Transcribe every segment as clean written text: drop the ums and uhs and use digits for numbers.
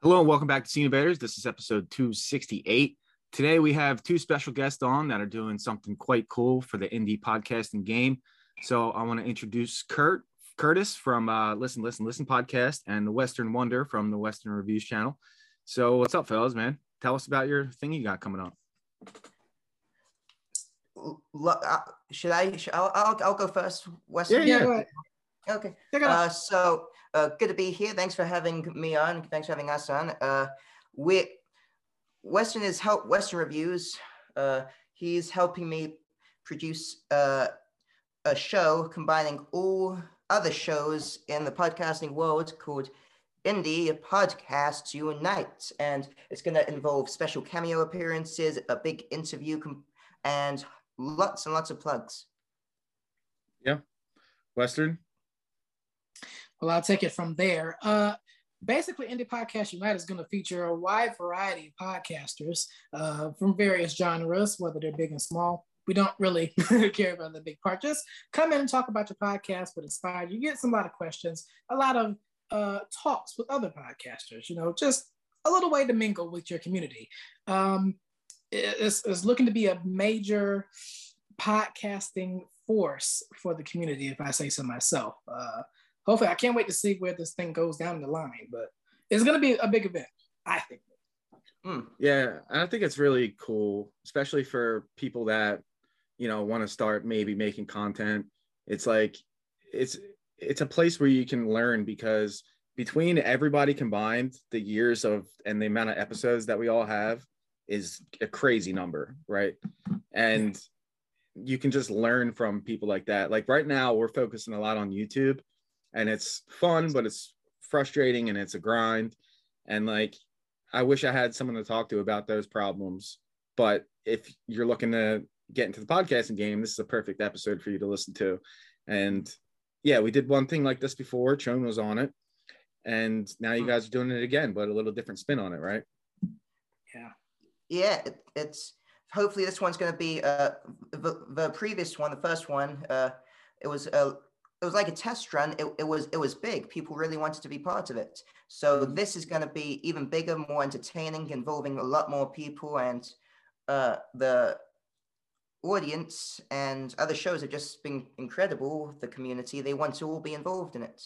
Hello and welcome back to Scene Invaders. This is episode 268. Today we have two special guests on that are doing something quite cool for the indie podcasting game. So I want to introduce Curtis from Listen podcast and the Western Wonder from the Western Reviews channel. So what's up, fellas, man? Tell us about your thing you got coming up. I'll go first, Western? Yeah, go ahead. Okay. Good to be here. Thanks for having me on. Thanks for having us on. Western Reviews. He's helping me produce a show combining all other shows in the podcasting world called Indie Podcasts Unite, and it's going to involve special cameo appearances, a big interview, and lots and lots of plugs. Yeah, Western. Well, I'll take it from there. Basically, Indie Podcast Unite is going to feature a wide variety of podcasters from various genres, whether they're big and small. We don't really care about the big part. Just come in and talk about your podcast, what inspired you. Get a lot of questions, a lot of talks with other podcasters, just a little way to mingle with your community. It's looking to be a major podcasting force for the community, if I say so myself. Hopefully, I can't wait to see where this thing goes down the line, but it's going to be a big event, I think. Yeah, I think it's really cool, especially for people that, want to start maybe making content. It's like, it's a place where you can learn, because between everybody combined, the years of and the amount of episodes that we all have is a crazy number, right? And you can just learn from people like that. Like right now, we're focusing a lot on YouTube. And it's fun, but it's frustrating and it's a grind. And like, I wish I had someone to talk to about those problems. But if you're looking to get into the podcasting game, this is a perfect episode for you to listen to. And yeah, we did one thing like this before. Chon was on it. And now you guys are doing it again, but a little different spin on it, right? Yeah. Yeah, it's hopefully this one's going to be the previous one, the first one. It was like a test run. It was big. People really wanted to be part of it. So this is going to be even bigger, more entertaining, involving a lot more people, and the audience and other shows have just been incredible. The community, they want to all be involved in it.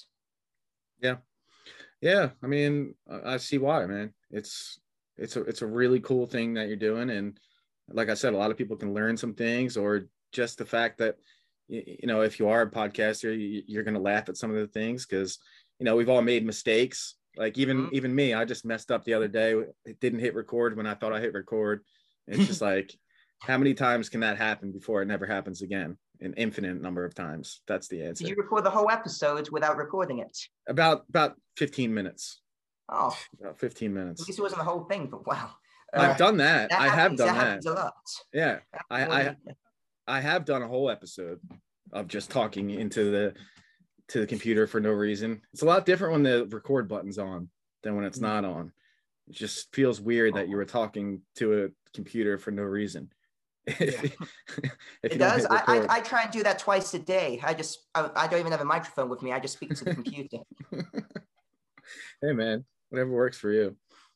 Yeah. I mean, I see why, man. It's a really cool thing that you're doing, and like I said, a lot of people can learn some things, or just the fact that if you are a podcaster, you're going to laugh at some of the things, because, we've all made mistakes. Like even me, I just messed up the other day. It didn't hit record when I thought I hit record. It's just like, how many times can that happen before it never happens again? An infinite number of times. That's the answer. Did you record the whole episode without recording it? About 15 minutes. Oh, about 15 minutes. At least it wasn't the whole thing, but wow. I've done that. I have done that. Happens a lot. Yeah. I have done a whole episode of just talking into the computer for no reason. It's a lot different when the record button's on than when it's not on. It just feels weird that you were talking to a computer for no reason. It does. I try and do that twice a day. I don't even have a microphone with me. I just speak to the computer. Hey man, whatever works for you.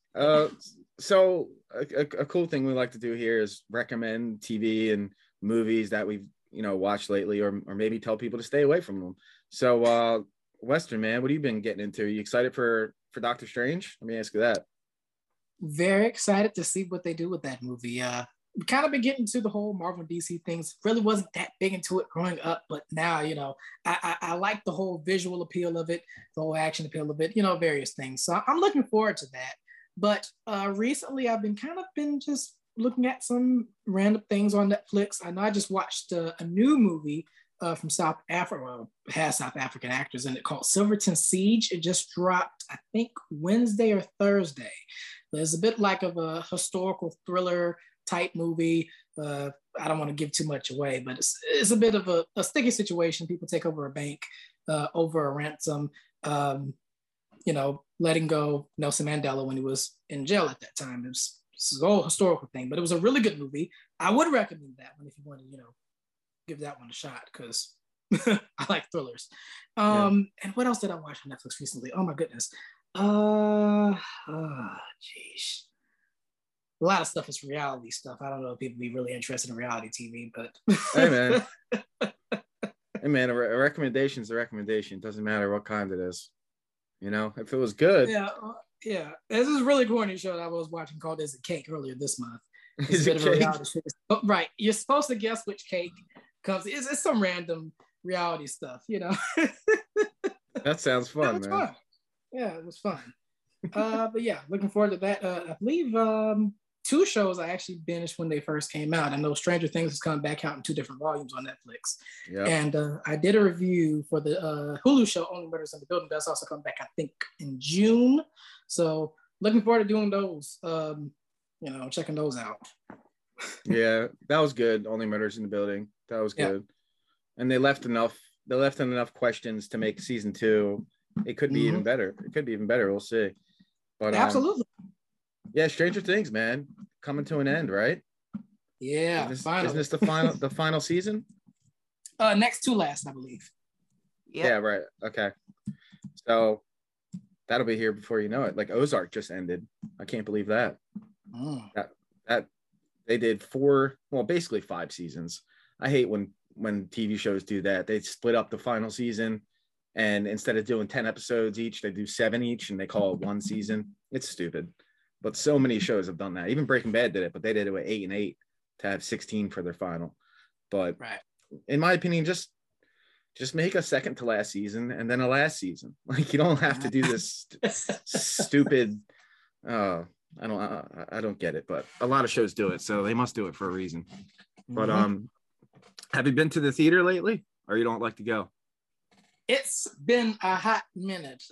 So a cool thing we like to do here is recommend TV and movies that we've watched lately, or maybe tell people to stay away from them. So Western, man, what have you been getting into? Are you excited for Doctor Strange? Let me ask you that. Very excited to see what they do with that movie. We kind of been getting to the whole Marvel DC things. Really wasn't that big into it growing up, but now I like the whole visual appeal of it, the whole action appeal of it, various things. So I'm looking forward to that. But recently I've been just looking at some random things on Netflix. I know I just watched a new movie from South Africa. Well, it has South African actors in it, called Silverton Siege. It just dropped, I think, Wednesday or Thursday. It's a bit like of a historical thriller type movie. I don't want to give too much away, but it's a bit of a sticky situation. People take over a bank over a ransom, letting go Nelson Mandela when he was in jail at that time. It's a whole historical thing, but it was a really good movie. I would recommend that one if you want to, give that one a shot, because I like thrillers. And what else did I watch on Netflix recently? Oh my goodness. Jeez. A lot of stuff is reality stuff. I don't know if people be really interested in reality TV, but Hey man, hey man, a recommendation is a recommendation. Doesn't matter what kind it is. You know, if it was good. Yeah. This is a really corny show that I was watching called "Is It Cake" earlier this month. Is it cake? Oh, right. You're supposed to guess which cake comes. It's some random reality stuff, you know. That sounds fun, man. Fun. Yeah, it was fun. But yeah, looking forward to that. I believe two shows I actually binged when they first came out. I know Stranger Things has come back out in 2 different volumes on Netflix. Yep. And I did a review for the Hulu show Only Murders in the Building. That's also come back, I think, in June. So looking forward to doing those. Checking those out. Yeah, that was good. Only Murders in the Building. That was good. Yeah. And they left enough questions to make season 2. It could be even better. We'll see. But absolutely. Yeah, Stranger Things, man, coming to an end, right? Yeah, isn't this the final season? Next to last, I believe. Yeah, right. Okay. So that'll be here before you know it. Like Ozark just ended. I can't believe that. That they did 5 seasons. I hate when TV shows do that. They split up the final season, and instead of doing 10 episodes each, they do 7 each, and they call it one season. It's stupid. But so many shows have done that. Even Breaking Bad did it, but they did it with 8 and 8 to have 16 for their final. But in my opinion, just make a second to last season and then a last season. Like you don't have to do this stupid. I don't get it, but a lot of shows do it, so they must do it for a reason. But have you been to the theater lately, or you don't like to go? It's been a hot minute.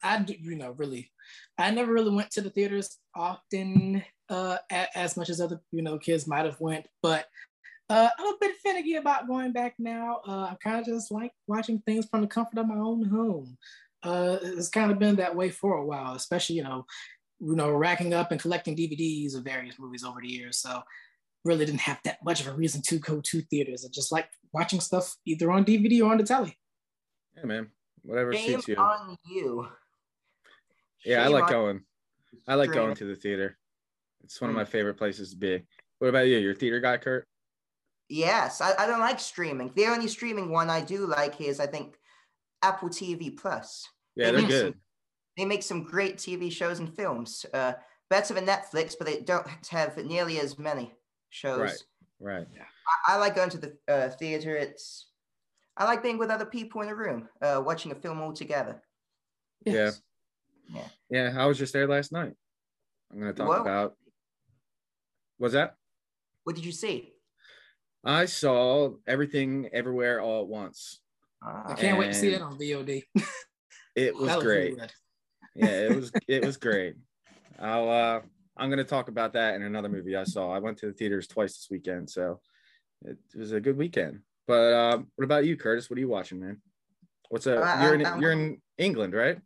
I never really went to the theaters often, as much as other kids might have went, but I'm a bit finicky about going back now. I kind of just like watching things from the comfort of my own home. It's kind of been that way for a while, especially racking up and collecting DVDs of various movies over the years. So really didn't have that much of a reason to go to theaters. I just like watching stuff either on DVD or on the telly. Yeah, man. Whatever suits you. On you. Yeah, I like going to the theater. It's one of my favorite places to be. What about you? You're a theater guy, Kurt? Yes, I don't like streaming. The only streaming one I do like is, I think, Apple TV Plus. Yeah, they're good. They make some great TV shows and films. Better than Netflix, but they don't have nearly as many shows. Right. I like going to the theater. I like being with other people in a room, watching a film all together. Yes. Yeah, I was just there last night. I'm going to talk about. What's that? What did you see? I saw Everything Everywhere All at Once. I can't wait to see it on VOD. It was great. Yeah, it was great. I'm going to talk about that in another movie I saw. I went to the theaters twice this weekend, so it was a good weekend. But what about you, Curtis? What are you watching, man? You're in England, right?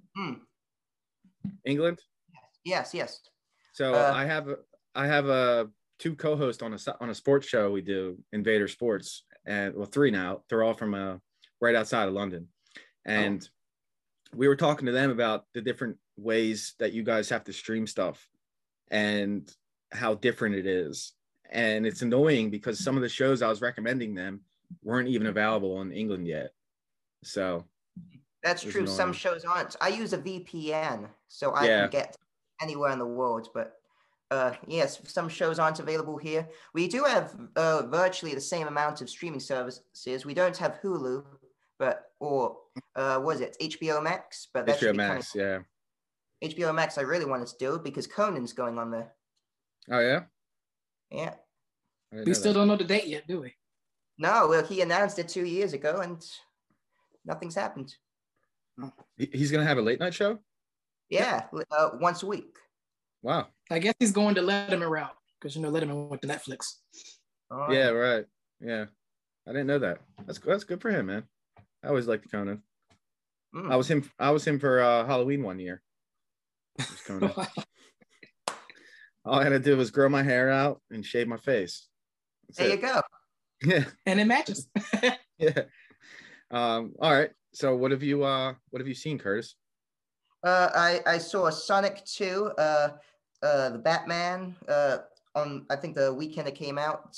England? Yes. So I have 2 co-hosts on a sports show we do, Invader Sports, and 3 now. They're all from right outside of London, and we were talking to them about the different ways that you guys have to stream stuff and how different it is. And it's annoying because some of the shows I was recommending them weren't even available in England yet. So that's true. Annoying. Some shows aren't. I use a VPN, so I can get anywhere in the world. But yes, some shows aren't available here. We do have virtually the same amount of streaming services. We don't have Hulu, was it HBO Max? But that HBO Max, yeah. HBO Max, I really wanted to do because Conan's going on there. Oh yeah. Yeah. We still don't know the date yet, do we? No, well, he announced it 2 years ago, and nothing's happened. He's gonna have a late night show. Yeah, once a week. Wow. I guess he's going to Letterman route because Letterman went to Netflix. Oh, yeah, right. Yeah, I didn't know that. That's good for him, man. I always liked Conan. I was him for Halloween one year. Conan. All I had to do was grow my hair out and shave my face. There you go. Yeah, and it matches. Yeah. All right. So what have you seen, Curtis? I saw Sonic 2, the Batman, on I think the weekend it came out.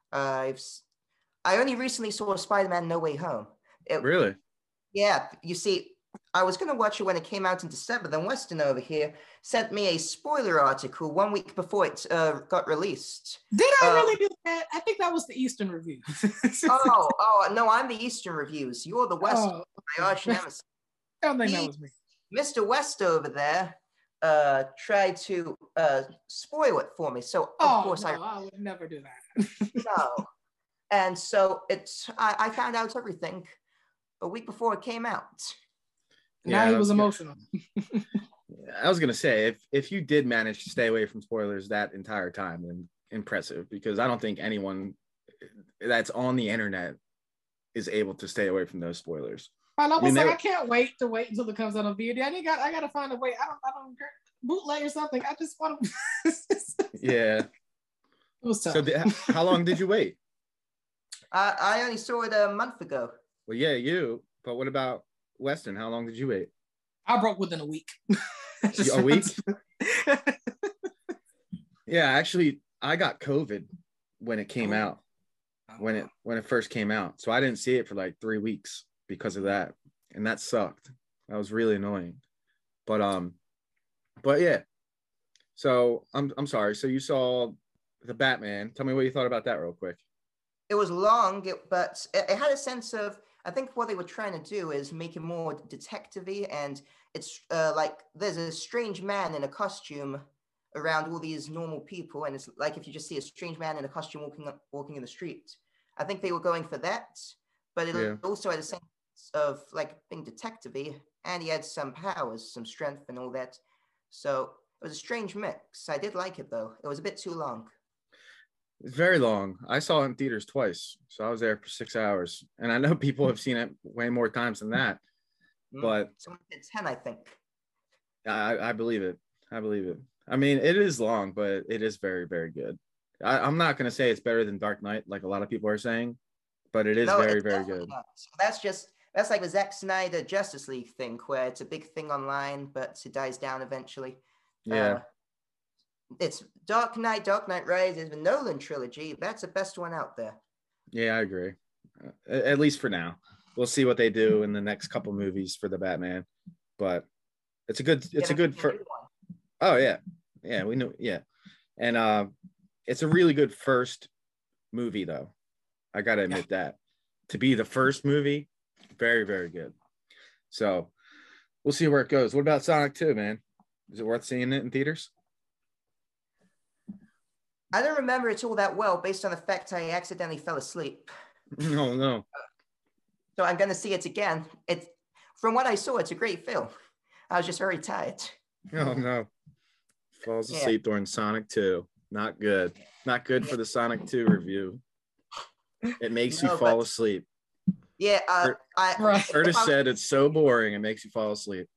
I only recently saw Spider-Man No Way Home. Really? Yeah, you see, I was gonna watch it when it came out in December. Then Weston over here sent me a spoiler article 1 week before it got released. Did I really do that? I think that was the Eastern Review. oh no, I'm the Eastern Reviews. You're the West. My arch nemesis. I don't think that was me. Mr. West over there tried to spoil it for me. So of course I would never do that. No. And so I found out everything a week before it came out. Now he was emotional. I was gonna say, if you did manage to stay away from spoilers that entire time, then impressive, because I don't think anyone that's on the internet is able to stay away from those spoilers. I can't wait until it comes out on VOD. I gotta find a way. I don't bootleg or something. I just want to. Yeah. It was tough. So how long did you wait? I only saw it a month ago. Well, yeah, you. But what about Weston? How long did you wait? I broke within a week. A week? Yeah, actually, I got COVID when it came out. When it first came out, so I didn't see it for like 3 weeks because of that, and that sucked. That was really annoying. But yeah. So I'm sorry. So you saw the Batman. Tell me what you thought about that real quick. It was long, but it had a sense of, I think what they were trying to do is make it more detective-y, and it's like there's a strange man in a costume around all these normal people, and it's like if you just see a strange man in a costume walking in the street. I think they were going for that, but it also had a sense of like being detective-y, and he had some powers, some strength and all that. So it was a strange mix. I did like it though. It was a bit too long. It's very long. I saw it in theaters twice, so I was there for 6 hours, and I know people have seen it way more times than that. But someone said 10, I think. I believe it. I believe it. I mean, it is long, but it is very, very good. I'm not going to say it's better than Dark Knight, like a lot of people are saying, but it is very, very good. That's like the Zack Snyder Justice League thing, where it's a big thing online, but it dies down eventually. Yeah. It's Dark Knight Rises, the Nolan trilogy. That's the best one out there. Yeah, I agree. At least for now. We'll see what they do in the next couple movies for the Batman, but it's a good Oh yeah. Yeah, we know. Yeah. And it's a really good first movie though. I got to admit that. To be the first movie, very, very good. So we'll see where it goes. What about Sonic 2, man? Is it worth seeing it in theaters? I don't remember it all that well based on the fact I accidentally fell asleep. No. So I'm going to see it again. From what I saw, it's a great film. I was just very tired. Oh, no. Falls asleep during Sonic 2. Not good. Not good for the Sonic 2 review. It makes you fall asleep. Yeah. Curtis said it's so boring, it makes you fall asleep.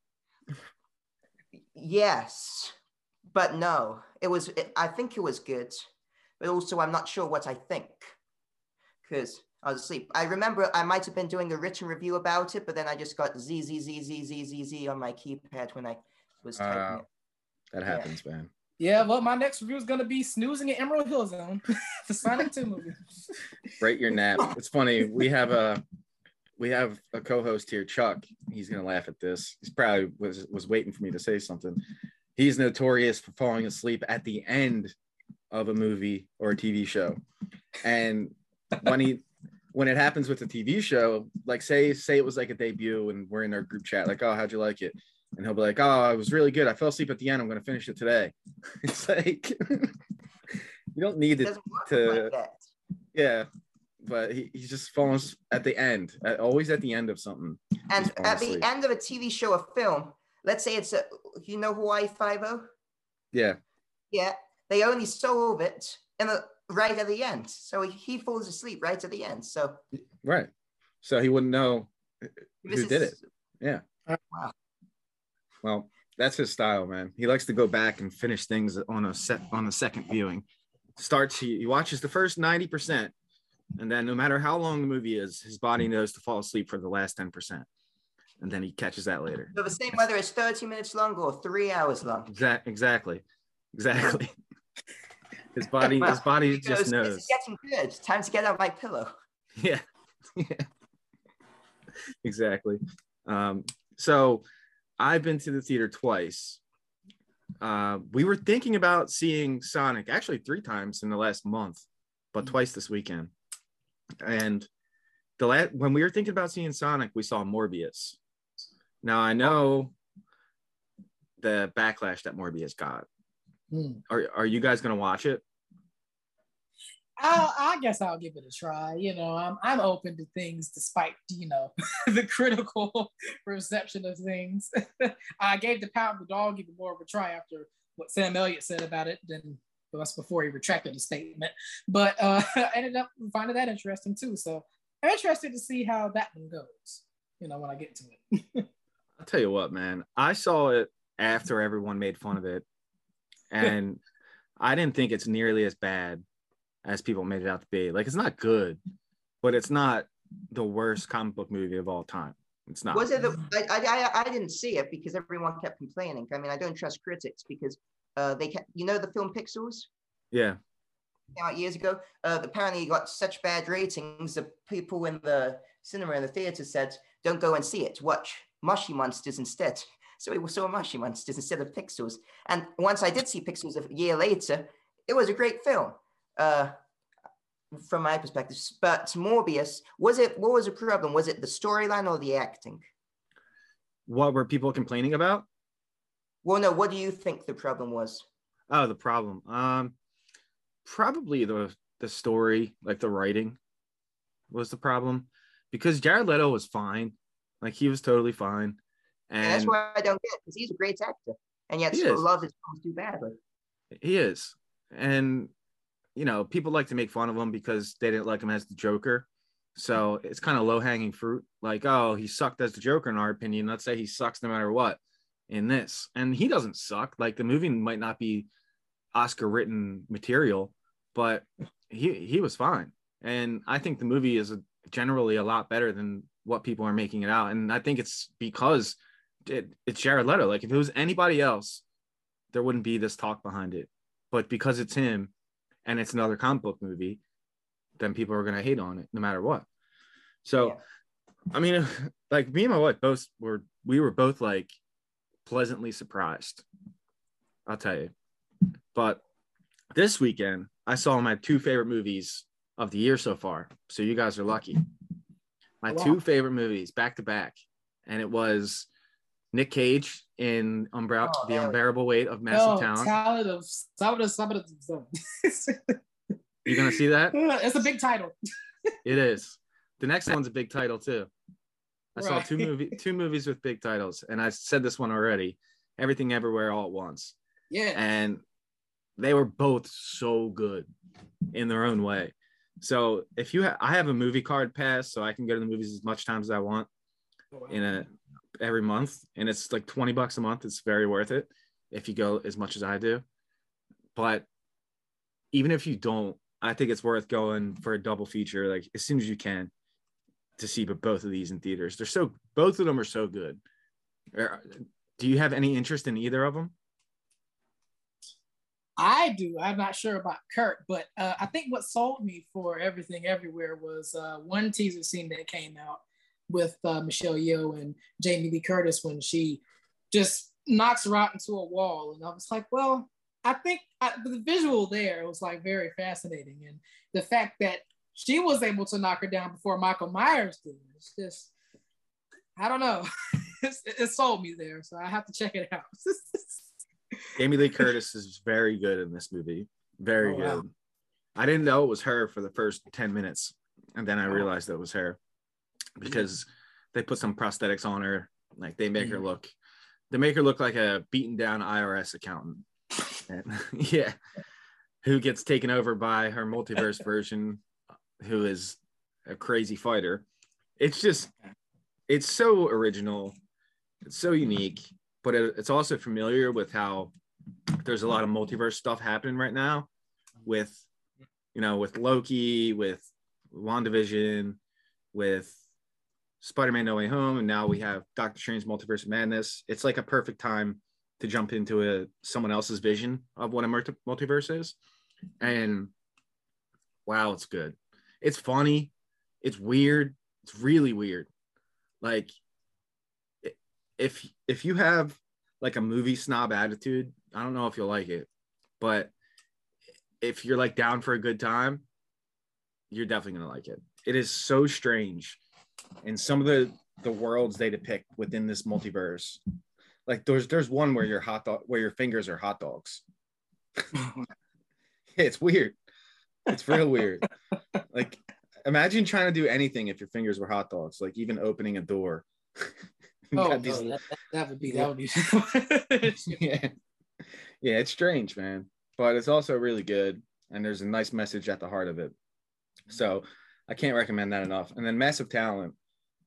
Yes. But no. I think it was good. But also, I'm not sure what I think. Because I was asleep. I remember I might have been doing a written review about it, but then I just got Z on my keypad when I was typing it. That happens, man. Yeah, well, my next review is going to be Snoozing at Emerald Hill Zone, the Sonic 2 movie. Break your nap. It's funny. We have a co-host here, Chuck. He's going to laugh at this. He's probably was waiting for me to say something. He's notorious for falling asleep at the end of a movie or a TV show. And when it happens with a TV show, like say it was like a debut and we're in our group chat, like, oh, how'd you like it? And he'll be like, oh, it was really good. I fell asleep at the end. I'm going to finish it today. It's like, you don't need it to, like yeah, but he's just falling at the end, always at the end of something. And at the end of a TV show or film, let's say it's you know Hawaii Five-0? Yeah. Yeah. They only solve it right at the end. So he falls asleep right at the end. So right. So he wouldn't know who did it. Yeah. Wow. Well, that's his style, man. He likes to go back and finish things on a second viewing. He watches the first 90%, and then no matter how long the movie is, his body knows to fall asleep for the last 10%. and then he catches that later. So the same whether it's 30 minutes long or 3 hours long. Exactly. His body just knows. It's getting good. It's time to get out my pillow. Yeah. Exactly. So I've been to the theater twice. We were thinking about seeing Sonic actually 3 times in the last month, but twice this weekend. And when we were thinking about seeing Sonic, we saw Morbius. Now I know the backlash that Morbius got. Are you guys gonna watch it? I guess I'll give it a try. I'm open to things despite the critical reception of things. I gave The Power of the Dog even more of a try after what Sam Elliott said about it. Then that's before he retracted the statement. But I ended up finding that interesting too. So I'm interested to see how that one goes. When I get to it. I'll tell you what, man. I saw it after everyone made fun of it, and I didn't think it's nearly as bad as people made it out to be. Like, it's not good, but it's not the worst comic book movie of all time. It's not. Was it? I didn't see it because everyone kept complaining. I mean, I don't trust critics because they kept, the film Pixels? Yeah. Came out years ago. Apparently, it got such bad ratings that people in the cinema and the theater said, "Don't go and see it. Watch Mushy Monsters instead." So we saw Mushy Monsters instead of Pixels. And once I did see Pixels a year later, it was a great film. From my perspective, but Morbius, what was the problem? Was it the storyline or the acting? What were people complaining about? Well, no, what do you think the problem was? Oh, the problem. Probably the story, like the writing was the problem, because Jared Leto was fine. Like, he was totally fine. And that's why I don't get, because he's a great actor. And yet a lot of his films do badly. He is. And people like to make fun of him because they didn't like him as the Joker. So it's kind of low-hanging fruit. Like, oh, he sucked as the Joker in our opinion. Let's say he sucks no matter what in this. And he doesn't suck. Like, the movie might not be Oscar-written material, but he was fine. And I think the movie is generally a lot better than what people are making it out. And I think it's because it's Jared Leto. Like, if it was anybody else, there wouldn't be this talk behind it. But because it's him, and it's another comic book movie, then people are going to hate on it no matter what. So, yeah. I mean, like, me and my wife we were both like pleasantly surprised, I'll tell you. But this weekend, I saw my 2 favorite movies of the year so far. So you guys are lucky. My 2 favorite movies back to back. And it was Nick Cage in The Unbearable Weight of Massive Talent. You gonna see that? It's a big title. It is. The next one's a big title too. I saw two movies with big titles, and I said this one already. Everything Everywhere All at Once. Yeah. And they were both so good in their own way. So if I have a movie card pass, so I can go to the movies as much times as I want every month, and it's like $20 a month. It's very worth it if you go as much as I do. But even if you don't, I think it's worth going for a double feature, like as soon as you can, to see both of these in theaters. Both of them are so good. Do you have any interest in either of them? I do. I'm not sure about Kurt, but I think what sold me for Everything Everywhere was one teaser scene that came out with Michelle Yeoh and Jamie Lee Curtis when she just knocks her out into a wall. And I was like, well, I think the visual there was like very fascinating. And the fact that she was able to knock her down before Michael Myers did, it's just, I don't know. It sold me there. So I have to check it out. Jamie Lee Curtis is very good in this movie. Very good. Wow. I didn't know it was her for the first 10 minutes. And then I realized it was her because they put some prosthetics on her. Like they make her look like a beaten down IRS accountant. And, yeah. Who gets taken over by her multiverse version, who is a crazy fighter. It's so original. It's so unique. But it's also familiar with how there's a lot of multiverse stuff happening right now with Loki, with WandaVision, with Spider-Man No Way Home, and now we have Doctor Strange Multiverse of Madness. It's like a perfect time to jump into someone else's vision of what a multiverse is. And wow, it's good. It's funny. It's weird. It's really weird. Like if you have like a movie snob attitude, I don't know if you'll like it, but if you're like down for a good time, you're definitely gonna like it. It is so strange, and some of the worlds they depict within this multiverse, like there's one where your fingers are hot dogs. It's weird. It's real weird. Like, imagine trying to do anything if your fingers were hot dogs, like even opening a door. Oh, no, that would be yeah. Yeah, it's strange, man, but it's also really good, and there's a nice message at the heart of it. So I can't recommend that enough. And then Massive Talent.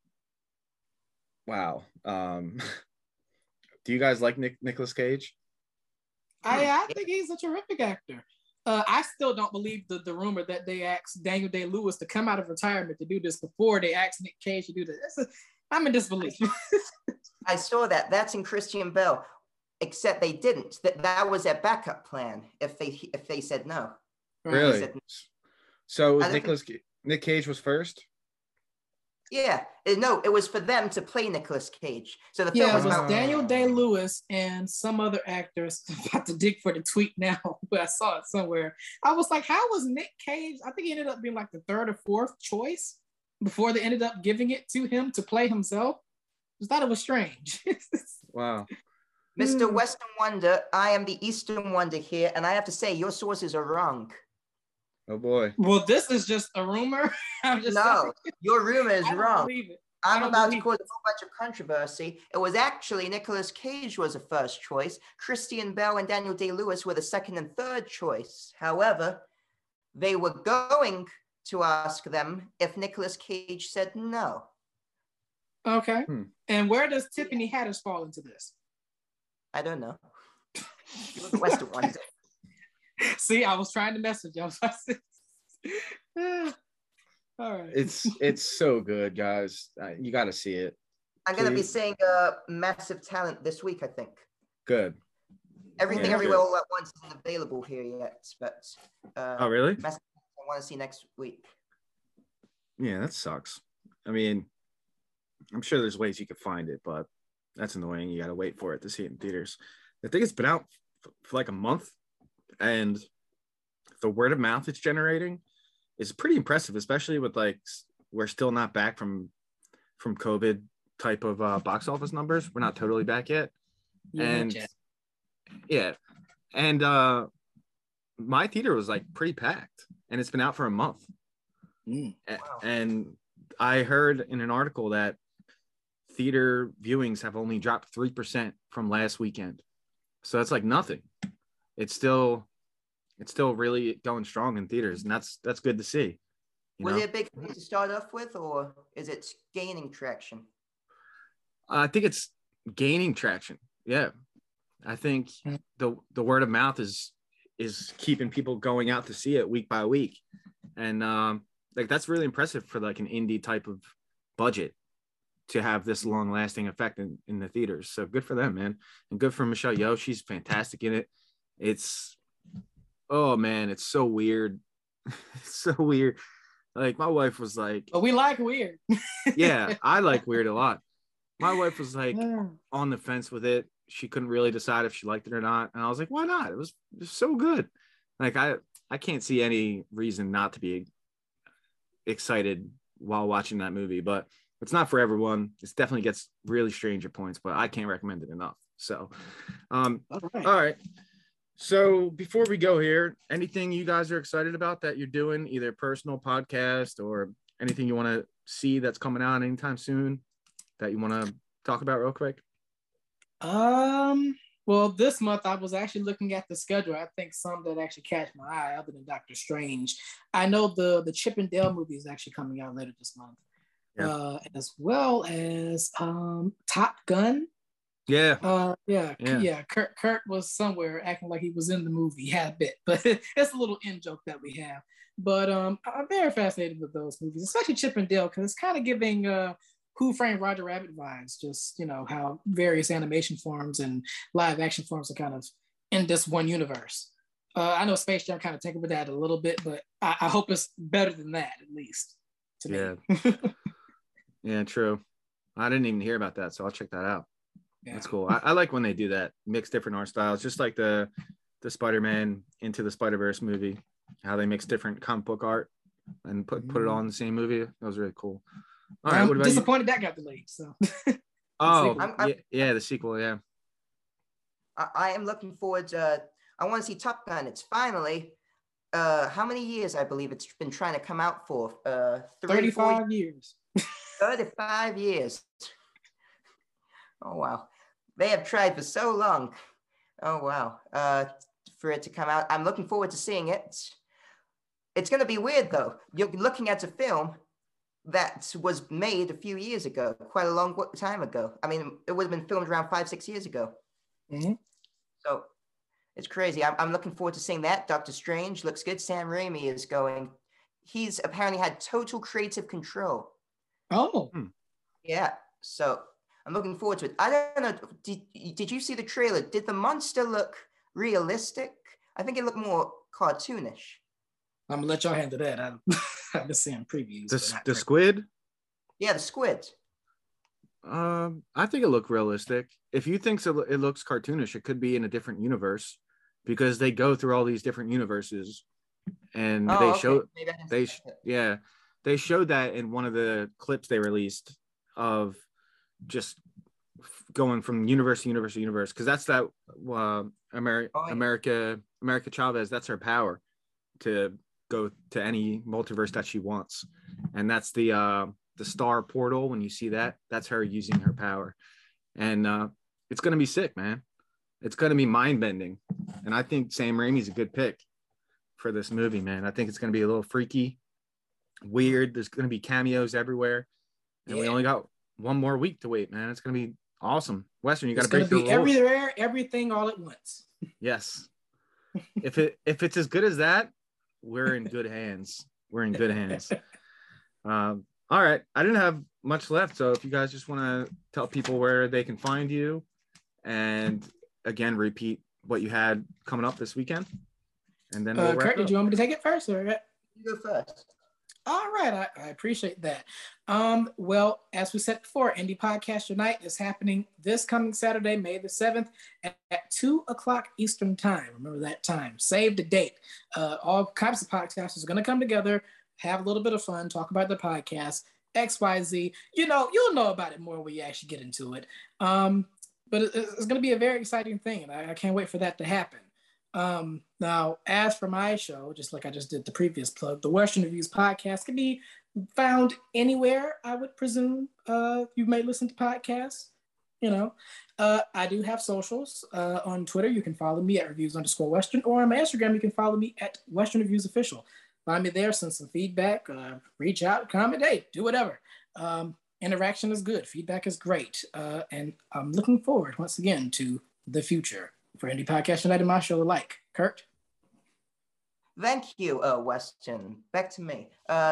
Wow. Do you guys like Nicolas Cage? I think he's a terrific actor. I still don't believe the rumor that they asked Daniel Day-Lewis to come out of retirement to do this before they asked Nick Cage to do this. I'm in disbelief. I saw that. That's in Christian Bale, except they didn't. That was their backup plan if they said no. Really? Said no. So Nick Cage was first? Yeah, no, it was for them to play Nicolas Cage. So the film was about Daniel Day-Lewis and some other actors. I'm about to dig for the tweet now, but I saw it somewhere. I was like, how was Nick Cage? I think he ended up being like the third or fourth choice before they ended up giving it to him to play himself. I just thought it was strange. Wow. Mr. Western Wonder, I am the Eastern Wonder here, and I have to say your sources are wrong. Oh boy. Well, this is just a rumor. Your rumor is wrong. I'm about to cause a whole bunch of controversy. It was actually Nicolas Cage was the first choice. Christian Bale and Daniel Day-Lewis were the second and third choice. However, they were going to ask them if Nicolas Cage said no. Okay. And where does Tiffany Haddish fall into this? I don't know. She was the Western one. See, I was trying to message you. All right. It's so good, guys. You got to see it. I'm going to be seeing Massive Talent this week, I think. Good. Everything Everywhere All at Once isn't available here yet, but oh really? Massive Talent I want to see next week. Yeah, that sucks. I mean, I'm sure there's ways you could find it, but that's annoying. You got to wait for it to see it in theaters. I think it's been out for like a month, and the word of mouth it's generating is pretty impressive, especially with like we're still not back from COVID type of box office numbers. We're not totally back yet. And my theater was like pretty packed, and it's been out for a month. Wow. And I heard in an article that theater viewings have only dropped 3% from last weekend. So that's like nothing. It's still really going strong in theaters, and that's good to see. Was it a big thing to start off with, or is it gaining traction? I think it's gaining traction. Yeah, I think the word of mouth is keeping people going out to see it week by week, and like that's really impressive for like an indie type of budget to have this long lasting effect in the theaters. So good for them, man, and good for Michelle Yeoh. She's fantastic in it. Oh man, it's so weird. It's so weird. Like my wife was like, "Oh, we like weird." Yeah, I like weird a lot. My wife was like on the fence with it. She couldn't really decide if she liked it or not, and I was like, "Why not? It was so good." Like I can't see any reason not to be excited while watching that movie, but it's not for everyone. It definitely gets really strange at points, but I can't recommend it enough. So, all right. So before we go here, anything you guys are excited about that you're doing, either personal podcast or anything you want to see that's coming out anytime soon that you want to talk about real quick? Well, this month I was actually looking at the schedule. I think some that actually catch my eye other than Doctor Strange. I know the Chip and Dale movie is actually coming out later this month. Yeah. As well as Top Gun. Yeah. Kurt was somewhere acting like he was in the movie. Yeah, a bit, but it's a little in joke that we have. But I'm very fascinated with those movies, especially Chip and Dale, because it's kind of giving Who Framed Roger Rabbit vibes, just, how various animation forms and live action forms are kind of in this one universe. I know Space Jam kind of tinkered with that a little bit, but I hope it's better than that, at least. Yeah. Yeah, true. I didn't even hear about that, so I'll check that out. Yeah. That's cool. I like when they do that, mix different art styles, just like the Spider-Man Into the Spider-Verse movie, how they mix different comic book art and put it all in the same movie. That was really cool. All right, what about disappointed you? That got delayed. So. The sequel. Yeah. I am looking forward to. I want to see Top Gun. It's finally. How many years? I believe it's been trying to come out for. 35 years. 35 years. Oh wow, they have tried for so long. Oh wow, for it to come out. I'm looking forward to seeing it. It's going to be weird though. You're looking at a film that was made a few years ago, quite a long time ago. I mean, it would have been filmed around 5-6 years ago. Mm-hmm. So it's crazy. I'm looking forward to seeing that. Doctor Strange looks good. Sam Raimi is going. He's apparently had total creative control. Oh. Yeah. So I'm looking forward to it. I don't know. Did you see the trailer? Did the monster look realistic? I think it looked more cartoonish. I'm gonna let y'all handle that. I've been seeing previews. The squid? Yeah, the squid. I think it looked realistic. If you think so, it looks cartoonish. It could be in a different universe because they go through all these different universes, and they showed that in one of the clips they released of just going from universe to universe to universe, because that's that America Chavez. That's her power to go to any multiverse that she wants, and that's the star portal. When you see that, that's her using her power, and it's gonna be sick, man. It's gonna be mind-bending, and I think Sam Raimi's a good pick for this movie, man. I think it's gonna be a little freaky, weird. There's gonna be cameos everywhere, and we only got one more week to wait, man. It's gonna be awesome. Western, you got to break your rules. Everywhere, everything, all at once. Yes. If it's as good as that, we're in good hands. We're in good hands. All right. I didn't have much left, so if you guys just want to tell people where they can find you, and again, repeat what you had coming up this weekend, and then we'll Kurt, did you want me to take it first? Or? You go first. All right, I appreciate that. Well, as we said before, Indie Podcaster Night is happening this coming Saturday, May the 7th at 2:00 Eastern Time. Remember that time. Save the date. All kinds of podcasters are going to come together, have a little bit of fun, talk about the podcast, XYZ. You'll know about it more when you actually get into it. But it's going to be a very exciting thing, and I can't wait for that to happen. Now, as for my show, just like I just did the previous plug, the Western Reviews podcast can be found anywhere, I would presume. You may listen to podcasts. I do have socials. On Twitter, you can follow me at reviews_Western, or on my Instagram, you can follow me at Western Reviews Official. Find me there, send some feedback, reach out, comment, hey, do whatever. Interaction is good. Feedback is great. And I'm looking forward, once again, to the future for Indie Podcaster Night and my show alike. Kurt? Thank you, Weston. Back to me.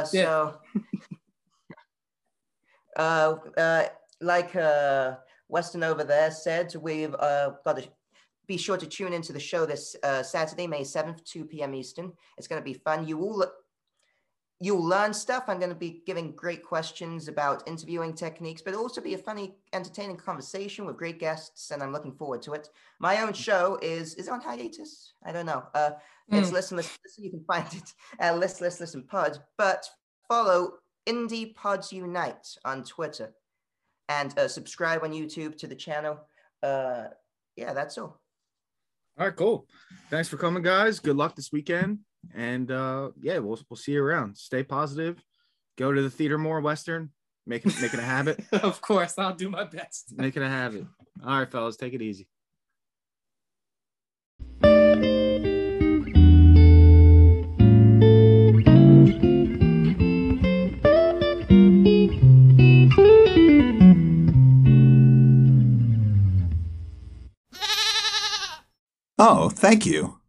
Like Weston over there said, we've got to be sure to tune into the show this Saturday, May 7th, 2 p.m. Eastern. It's going to be fun. You'll learn stuff. I'm going to be giving great questions about interviewing techniques, but it'll also be a funny, entertaining conversation with great guests, and I'm looking forward to it. My own show is on hiatus? I don't know. It's Listen. You can find it at Listen Pod, but follow Indie Pods Unite on Twitter and subscribe on YouTube to the channel. That's all. All right, cool. Thanks for coming, guys. Good luck this weekend. And we'll see you around. Stay positive. Go to the theater more, Western. Make it a habit. Of course, I'll do my best. Make it a habit. All right, fellas, take it easy. Oh, thank you.